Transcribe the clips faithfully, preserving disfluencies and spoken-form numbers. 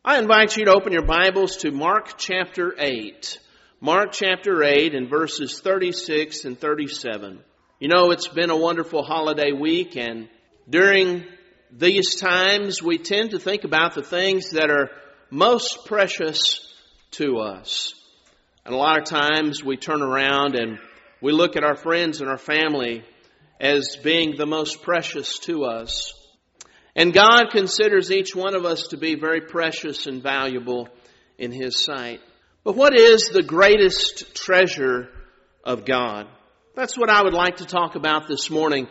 I invite you to open your Bibles to Mark chapter eight. Mark chapter eight and verses thirty-six and thirty-seven. You know, it's been a wonderful holiday week, and during these times we tend to think about the things that are most precious to us. And a lot of times we turn around and we look at our friends and our family as being the most precious to us. And God considers each one of us to be very precious and valuable in His sight. But what is the greatest treasure of God? That's what I would like to talk about this morning.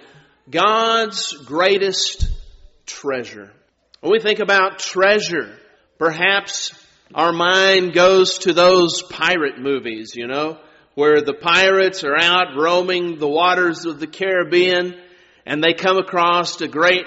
God's greatest treasure. When we think about treasure, perhaps our mind goes to those pirate movies, you know, where the pirates are out roaming the waters of the Caribbean and they come across a great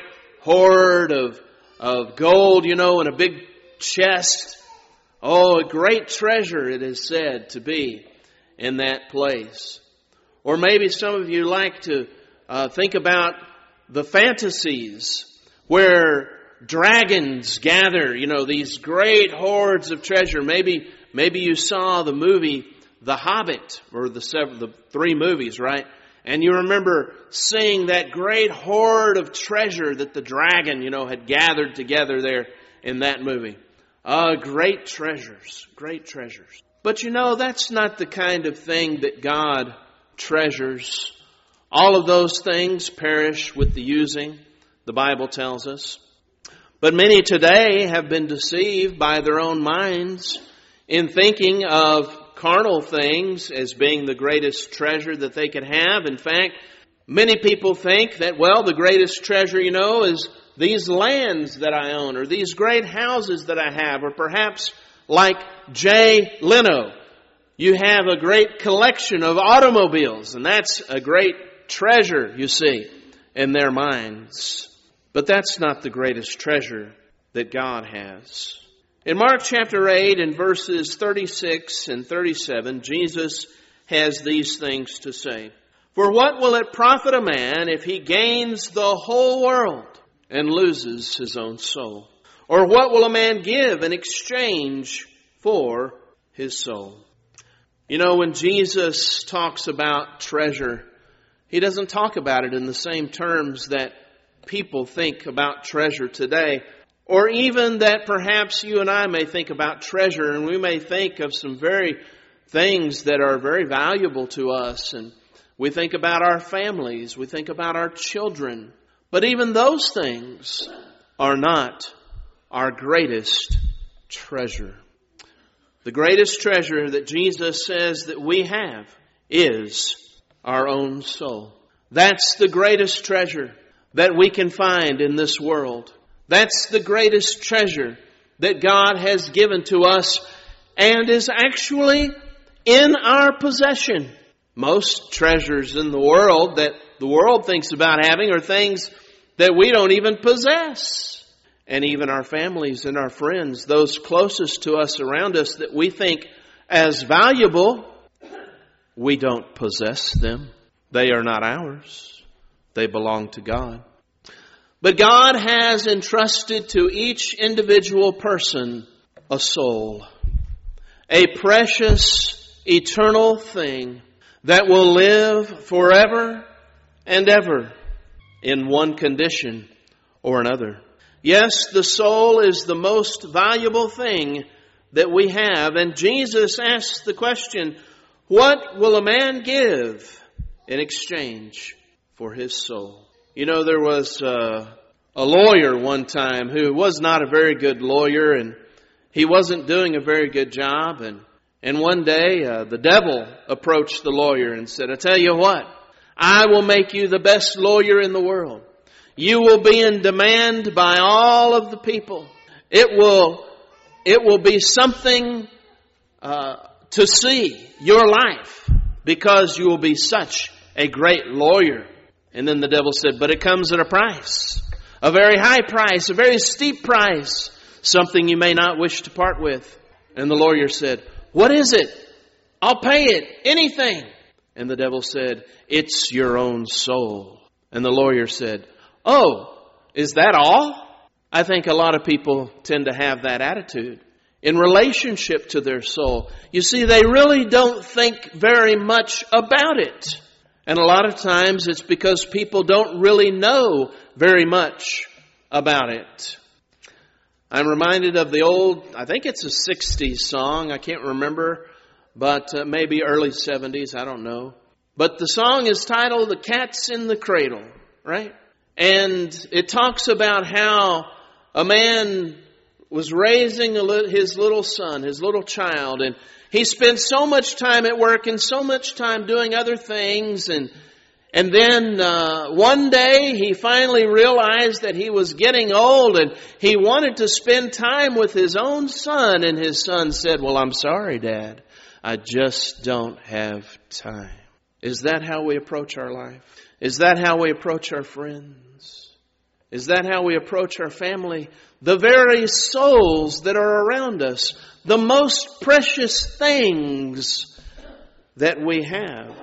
hoard of of gold, you know, in a big chest. Oh, a great treasure it is said to be in that place. Or maybe some of you like to uh, think about the fantasies where dragons gather, you know, these great hordes of treasure. Maybe maybe you saw the movie The Hobbit, or the seven, the three movies, right? And you remember seeing that great hoard of treasure that the dragon, you know, had gathered together there in that movie. Uh, great treasures, great treasures. But you know, that's not the kind of thing that God treasures. All of those things perish with the using, the Bible tells us. But many today have been deceived by their own minds in thinking of carnal things as being the greatest treasure that they could have. In fact, many people think that, well, the greatest treasure, you know, is these lands that I own, or these great houses that I have, or perhaps like Jay Leno, you have a great collection of automobiles, and that's a great treasure, you see, in their minds. But that's not the greatest treasure that God has. In Mark chapter eight and verses thirty-six and thirty-seven, Jesus has these things to say. For what will it profit a man if he gains the whole world and loses his own soul? Or what will a man give in exchange for his soul? You know, when Jesus talks about treasure, He doesn't talk about it in the same terms that people think about treasure today. Or even that perhaps you and I may think about treasure, and we may think of some very things that are very valuable to us. And we think about our families, we think about our children. But even those things are not our greatest treasure. The greatest treasure that Jesus says that we have is our own soul. That's the greatest treasure that we can find in this world. That's the greatest treasure that God has given to us and is actually in our possession. Most treasures in the world that the world thinks about having are things that we don't even possess. And even our families and our friends, those closest to us around us that we think as valuable, we don't possess them. They are not ours. They belong to God. But God has entrusted to each individual person a soul, a precious, eternal thing that will live forever and ever in one condition or another. Yes, the soul is the most valuable thing that we have. And Jesus asks the question, what will a man give in exchange for his soul? You know, there was uh, a lawyer one time who was not a very good lawyer, and he wasn't doing a very good job. And, and one day uh, the devil approached the lawyer and said, I tell you what, I will make you the best lawyer in the world. You will be in demand by all of the people. It will, it will be something uh, to see your life because you will be such a great lawyer. And then the devil said, but it comes at a price, a very high price, a very steep price, something you may not wish to part with. And the lawyer said, what is it? I'll pay it, anything. And the devil said, it's your own soul. And the lawyer said, oh, is that all? I think a lot of people tend to have that attitude in relationship to their soul. You see, they really don't think very much about it. And a lot of times it's because people don't really know very much about it. I'm reminded of the old, I think it's a sixties song, I can't remember, but uh, maybe early seventies, I don't know. But the song is titled The Cat's in the Cradle, right? And it talks about how a man was raising a li- his little son, his little child, and he spent so much time at work and so much time doing other things. And and then uh, one day he finally realized that he was getting old and he wanted to spend time with his own son. And his son said, "Well, I'm sorry, Dad. I just don't have time." Is that how we approach our life? Is that how we approach our friends? Is that how we approach our family? The very souls that are around us, the most precious things that we have.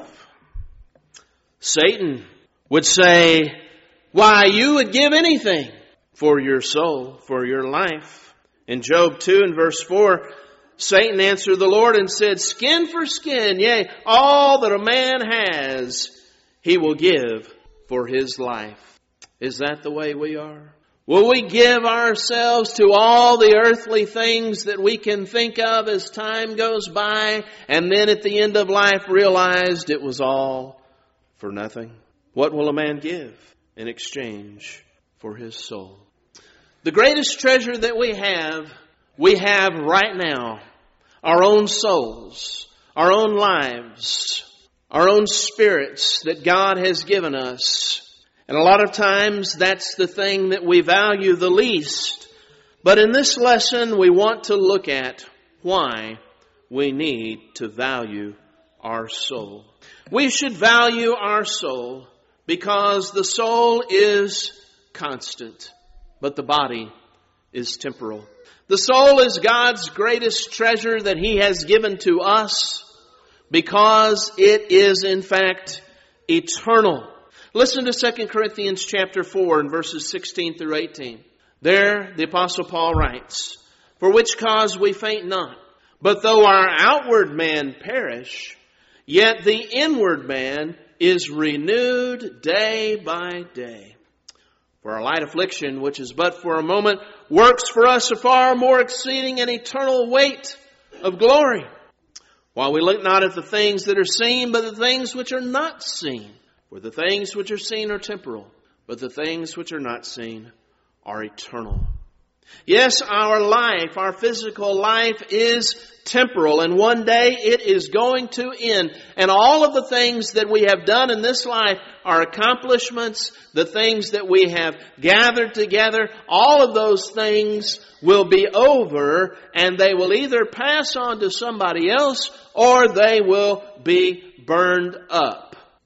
Satan would say, "Why, you would give anything for your soul, for your life." In Job two and verse four, Satan answered the Lord and said, "Skin for skin, yea, all that a man has, he will give for his life." Is that the way we are? Will we give ourselves to all the earthly things that we can think of as time goes by, and then at the end of life realized it was all for nothing? What will a man give in exchange for his soul? The greatest treasure that we have, we have right now. Our own souls, our own lives, our own spirits that God has given us. And a lot of times that's the thing that we value the least. But in this lesson we want to look at why we need to value our soul. We should value our soul because the soul is constant, but the body is temporal. The soul is God's greatest treasure that He has given to us because it is in fact eternal. Listen to Second Corinthians chapter four and verses sixteen through eighteen. There the Apostle Paul writes, "For which cause we faint not, but though our outward man perish, yet the inward man is renewed day by day. For our light affliction, which is but for a moment, works for us a far more exceeding and eternal weight of glory. While we look not at the things that are seen, but the things which are not seen. For the things which are seen are temporal, but the things which are not seen are eternal." Yes, our life, our physical life is temporal, and one day it is going to end. And all of the things that we have done in this life, our accomplishments, the things that we have gathered together, all of those things will be over, and they will either pass on to somebody else or they will be burned up.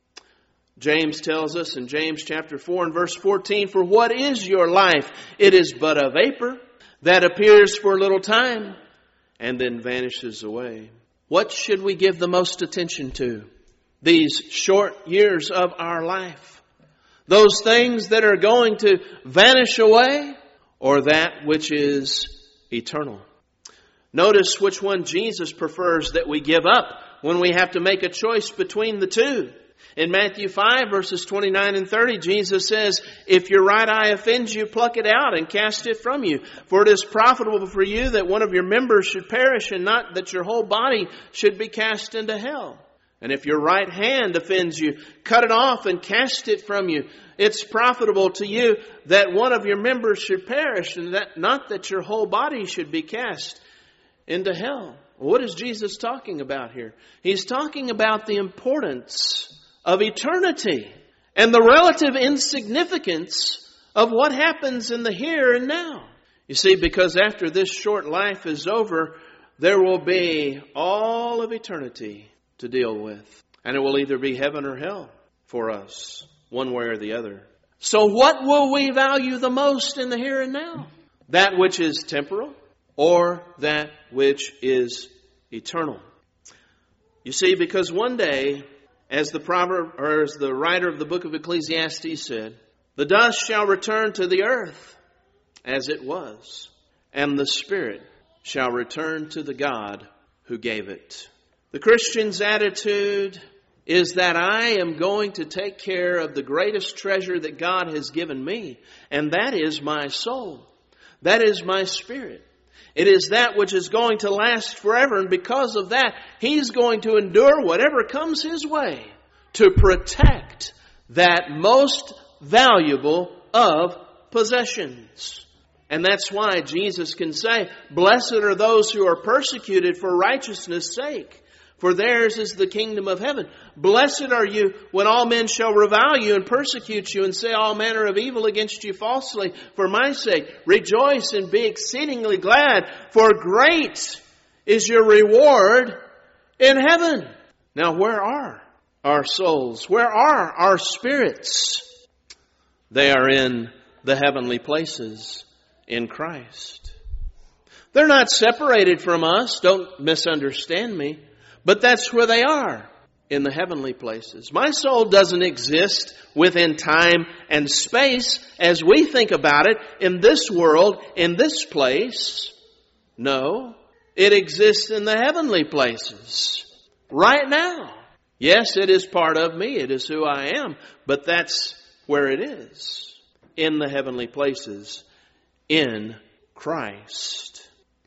James tells us in James chapter four and verse fourteen, "For what is your life? It is but a vapor that appears for a little time and then vanishes away." What should we give the most attention to these short years of our life? Those things that are going to vanish away, or that which is eternal? Notice which one Jesus prefers that we give up when we have to make a choice between the two. In Matthew five, verses twenty-nine and thirty, Jesus says, "If your right eye offends you, pluck it out and cast it from you. For it is profitable for you that one of your members should perish, and not that your whole body should be cast into hell. And if your right hand offends you, cut it off and cast it from you. It's profitable to you that one of your members should perish, and that not that your whole body should be cast into hell." What is Jesus talking about here? He's talking about the importance of eternity and the relative insignificance of what happens in the here and now. You see, because after this short life is over, there will be all of eternity to deal with. And it will either be heaven or hell for us, one way or the other. So what will we value the most in the here and now? That which is temporal or that which is eternal? You see, because one day, As the proverb, or as the writer of the book of Ecclesiastes said, "The dust shall return to the earth, as it was, and the Spirit shall return to the God who gave it. The Christian's attitude is that I am going to take care of the greatest treasure that God has given me, and that is my soul. That is my spirit. It is that which is going to last forever, and because of that, he's going to endure whatever comes his way to protect that most valuable of possessions. And that's why Jesus can say, "Blessed are those who are persecuted for righteousness' sake, for theirs is the kingdom of heaven. Blessed are you when all men shall revile you and persecute you and say all manner of evil against you falsely for my sake. Rejoice and be exceedingly glad, for great is your reward in heaven." Now, where are our souls? Where are our spirits? They are in the heavenly places in Christ. They're not separated from us, don't misunderstand me. But that's where they are, in the heavenly places. My soul doesn't exist within time and space as we think about it in this world, in this place. No, it exists in the heavenly places, right now. Yes, it is part of me. It is who I am. But that's where it is, in the heavenly places, in Christ.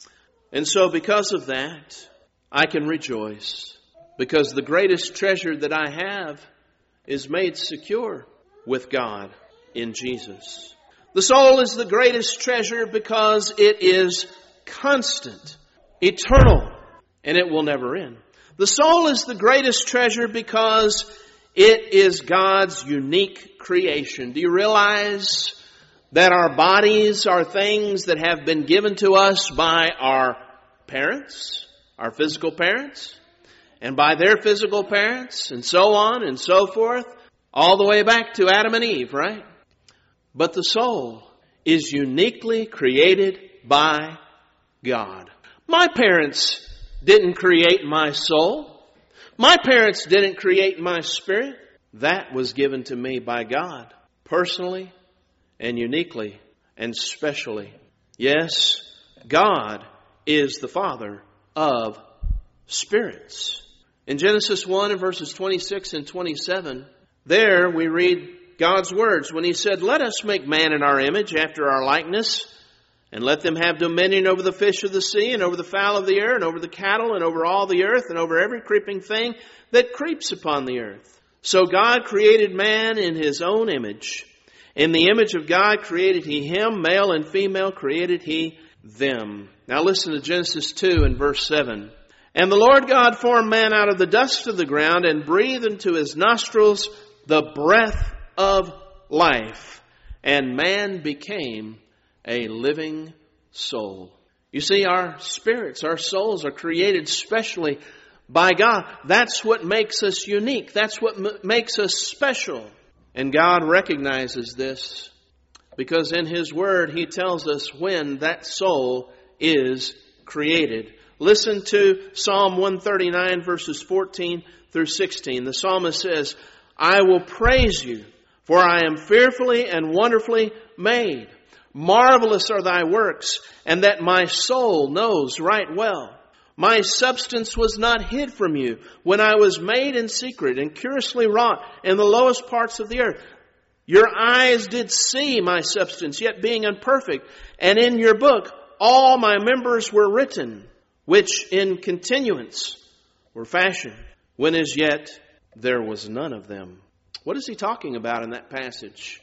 And so because of that, I can rejoice, because the greatest treasure that I have is made secure with God in Jesus. The soul is the greatest treasure because it is constant, eternal, and it will never end. The soul is the greatest treasure because it is God's unique creation. Do you realize that our bodies are things that have been given to us by our parents? Our physical parents, and by their physical parents, and so on and so forth, all the way back to Adam and Eve, right? But the soul is uniquely created by God. My parents didn't create my soul. My parents didn't create my spirit. That was given to me by God, personally and uniquely and specially. Yes, God is the Father of spirits. In Genesis one and verses twenty-six and twenty-seven, there we read God's words when He said, "Let us make man in our image, after our likeness, and let them have dominion over the fish of the sea, and over the fowl of the air, and over the cattle, and over all the earth, and over every creeping thing that creeps upon the earth." So God created man in His own image. In the image of God created He him, male and female created He them. Now listen to Genesis two and verse seven. "And the Lord God formed man out of the dust of the ground and breathed into his nostrils the breath of life. And man became a living soul." You see, our spirits, our souls are created specially by God. That's what makes us unique. That's what m- makes us special. And God recognizes this, because in His Word, He tells us when that soul is created. Listen to Psalm one thirty-nine, verses fourteen through sixteen. The psalmist says, "I will praise you, for I am fearfully and wonderfully made. Marvelous are thy works, and that my soul knows right well. My substance was not hid from you when I was made in secret and curiously wrought in the lowest parts of the earth. Your eyes did see my substance, yet being imperfect, and in your book all my members were written, which in continuance were fashioned, when as yet there was none of them." What is he talking about in that passage?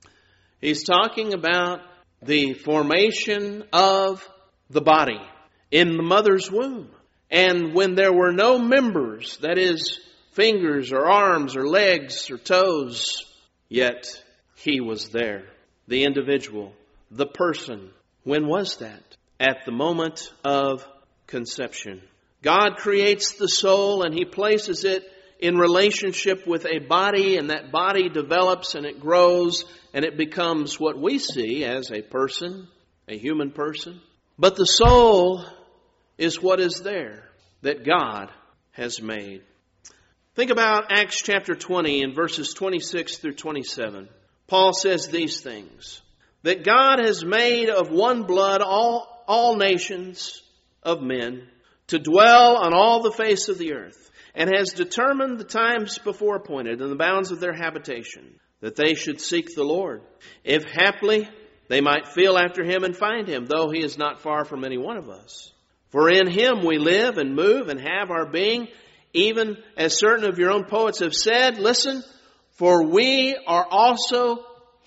He's talking about the formation of the body in the mother's womb. And when there were no members, that is, fingers or arms or legs or toes, yet He was there. The individual, the person. When was that? At the moment of conception. God creates the soul and He places it in relationship with a body, and that body develops and it grows and it becomes what we see as a person, a human person. But the soul is what is there that God has made. Think about Acts chapter twenty and verses twenty-six through twenty-seven. Paul says these things. that God has made of one blood all, all nations of men to dwell on all the face of the earth, and has determined the times before appointed and the bounds of their habitation, that they should seek the Lord, if haply they might feel after him and find him, though he is not far from any one of us. For in him we live and move and have our being, even as certain of your own poets have said, listen, for we are also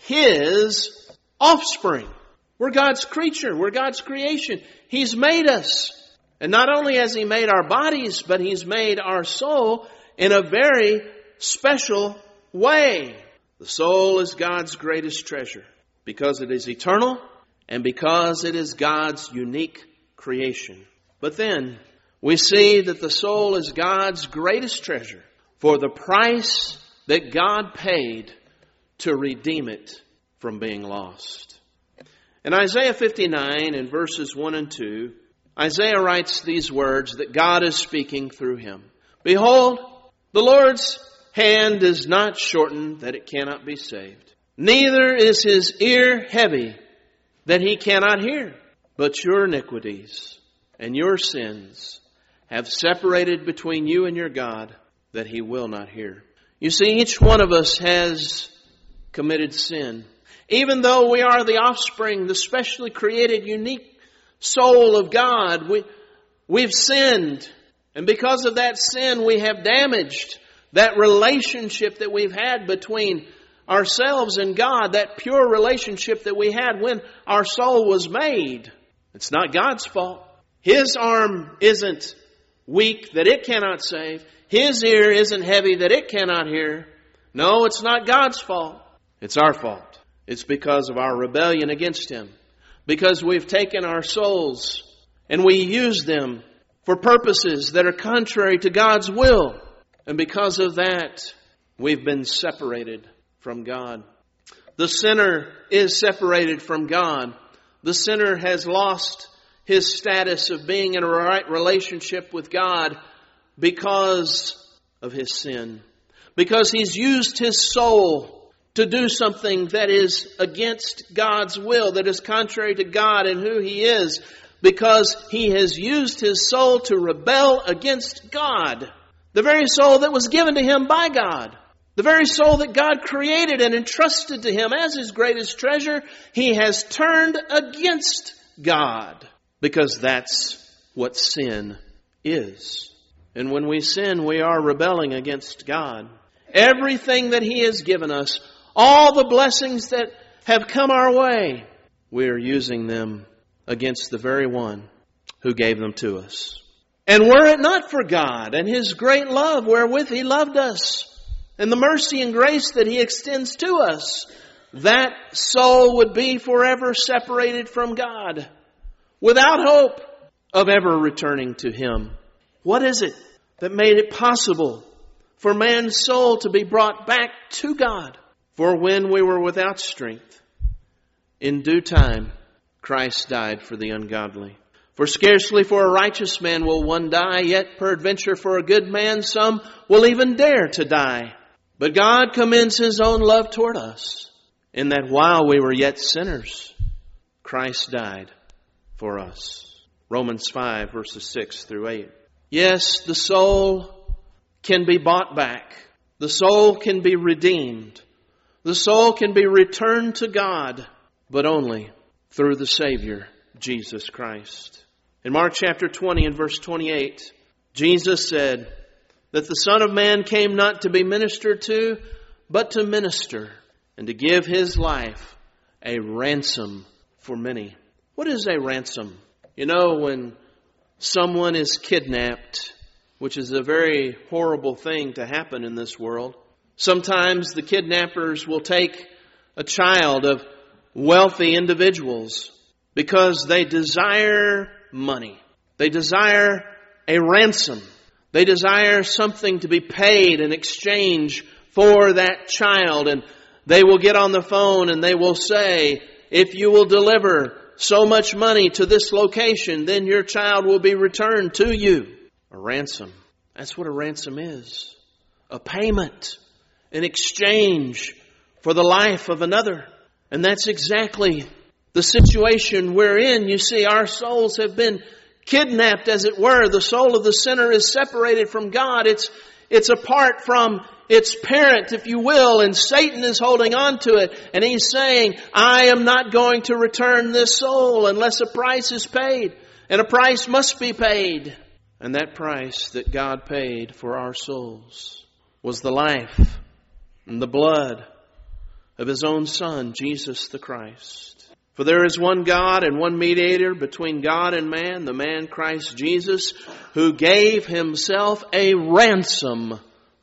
his offspring. We're God's creature. We're God's creation. He's made us. And not only has he made our bodies, but he's made our soul in a very special way. The soul is God's greatest treasure because it is eternal and because it is God's unique creation. But then we see that the soul is God's greatest treasure for the price that God paid to redeem it from being lost. In Isaiah fifty-nine, in verses one and two, Isaiah writes these words that God is speaking through him. Behold, the Lord's hand is not shortened that it cannot be saved. Neither is his ear heavy that he cannot hear. But your iniquities and your sins have separated between you and your God, that he will not hear. You see, each one of us has committed sin. Even though we are the offspring, the specially created, unique soul of God, we, we've sinned. And because of that sin, we have damaged that relationship that we've had between ourselves and God, that pure relationship that we had when our soul was made. It's not God's fault. His arm isn't weak that it cannot save. His ear isn't heavy that it cannot hear. No, it's not God's fault. It's our fault. It's because of our rebellion against him. Because we've taken our souls and we use them for purposes that are contrary to God's will. And because of that, we've been separated from God. The sinner is separated from God. The sinner has lost his status of being in a right relationship with God because of his sin. Because he's used his soul to do something that is against God's will, that is contrary to God and who he is. Because he has used his soul to rebel against God. The very soul that was given to him by God. The very soul that God created and entrusted to him as his greatest treasure. He has turned against God. Because that's what sin is. And when we sin, we are rebelling against God. Everything that he has given us, all the blessings that have come our way, we are using them against the very one who gave them to us. And were it not for God and his great love wherewith he loved us, and the mercy and grace that he extends to us, that soul would be forever separated from God, without hope of ever returning to him. What is it that made it possible for man's soul to be brought back to God? For when we were without strength, in due time, Christ died for the ungodly. For scarcely for a righteous man will one die, yet peradventure for a good man some will even dare to die. But God commends his own love toward us, in that while we were yet sinners, Christ died for us. Romans five, verses six through eight. Yes, the soul can be bought back. The soul can be redeemed. The soul can be returned to God, but only through the Savior, Jesus Christ. In Mark chapter twenty and verse twenty-eight, Jesus said that the Son of Man came not to be ministered to, but to minister and to give his life a ransom for many. What is a ransom? You know, when someone is kidnapped, which is a very horrible thing to happen in this world, sometimes the kidnappers will take a child of wealthy individuals because they desire money. They desire a ransom. They desire something to be paid in exchange for that child. And they will get on the phone and they will say, if you will deliver so much money to this location, then your child will be returned to you. A ransom. That's what a ransom is. A payment in exchange for the life of another. And that's exactly the situation we're in. You see, our souls have been kidnapped, as it were. The soul of the sinner is separated from God. It's, it's apart from its parent, if you will, and Satan is holding on to it. And he's saying, I am not going to return this soul unless a price is paid. And a price must be paid. And that price that God paid for our souls was the life and the blood of His own Son, Jesus the Christ. For there is one God and one mediator between God and man, the man Christ Jesus, who gave Himself a ransom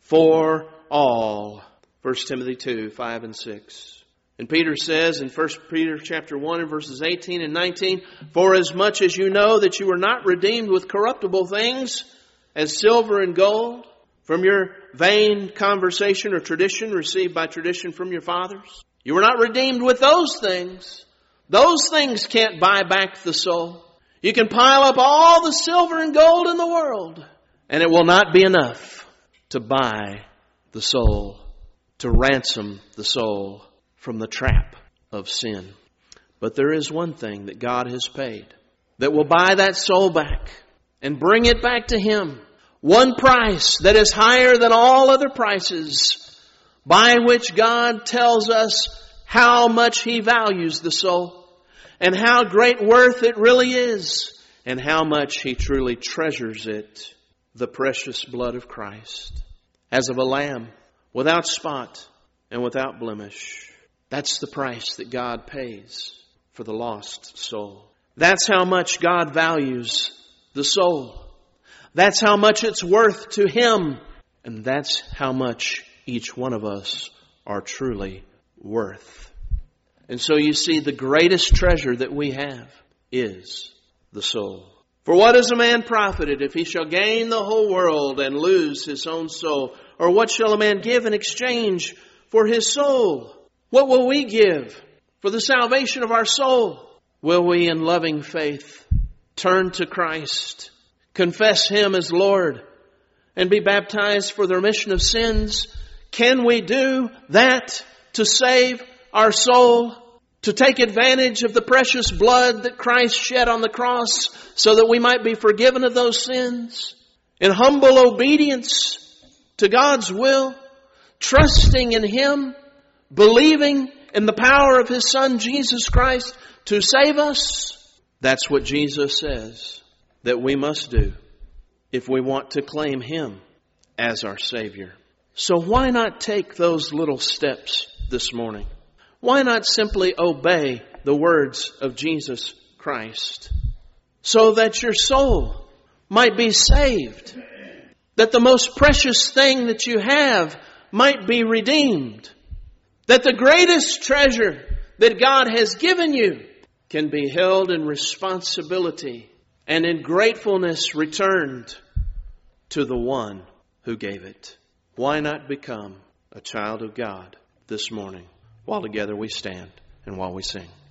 for all. First Timothy two, five and six. And Peter says in First Peter chapter one and verses eighteen and nineteen, For as much as you know that you were not redeemed with corruptible things, as silver and gold, from your vain conversation or tradition received by tradition from your fathers. You were not redeemed with those things. Those things can't buy back the soul. You can pile up all the silver and gold in the world, and it will not be enough to buy the soul, to ransom the soul from the trap of sin. But there is one thing that God has paid that will buy that soul back and bring it back to Him. One price that is higher than all other prices, by which God tells us how much He values the soul and how great worth it really is and how much He truly treasures it, the precious blood of Christ, as of a lamb, without spot and without blemish. That's the price that God pays for the lost soul. That's how much God values the soul. That's how much it's worth to Him. And that's how much each one of us are truly worth. And so you see, the greatest treasure that we have is the soul. For what is a man profited if he shall gain the whole world and lose his own soul? Or what shall a man give in exchange for his soul? What will we give for the salvation of our soul? Will we in loving faith turn to Christ, confess Him as Lord, and be baptized for the remission of sins? Can we do that to save our soul? To take advantage of the precious blood that Christ shed on the cross so that we might be forgiven of those sins? In humble obedience to God's will, trusting in Him, believing in the power of His Son, Jesus Christ, to save us? That's what Jesus says that we must do if we want to claim Him as our Savior. So why not take those little steps this morning? Why not simply obey the words of Jesus Christ so that your soul might be saved, that the most precious thing that you have might be redeemed, that the greatest treasure that God has given you can be held in responsibility and in gratefulness returned to the one who gave it? Why not become a child of God this morning? While together we stand and while we sing.